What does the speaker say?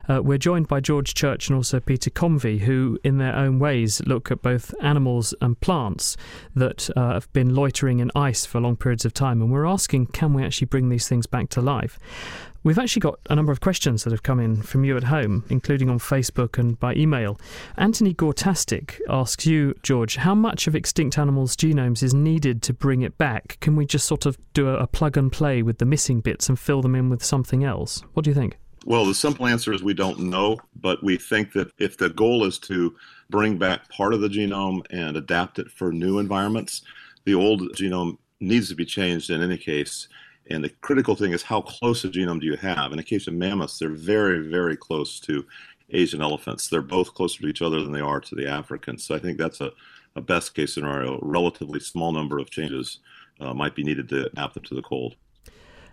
We're joined by George Church and also Peter Convey, who in their own ways look at both animals and plants that have been loitering in ice for long periods of time. And we're asking, can we actually bring these things back to life? We've actually got a number of questions that have come in from you at home, including on Facebook and by email. Anthony Gortastic asks you, George, how much of extinct animals' genomes is needed to bring it back? Can we just sort of do a plug and play with the missing bits and fill them in with something else? What do you think? Well, the simple answer is we don't know, but we think that if the goal is to bring back part of the genome and adapt it for new environments, the old genome needs to be changed in any case. And the critical thing is, how close a genome do you have? In the case of mammoths, they're very, very close to Asian elephants. They're both closer to each other than they are to the Africans. So I think that's a best case scenario. A relatively small number of changes might be needed to adapt them to the cold.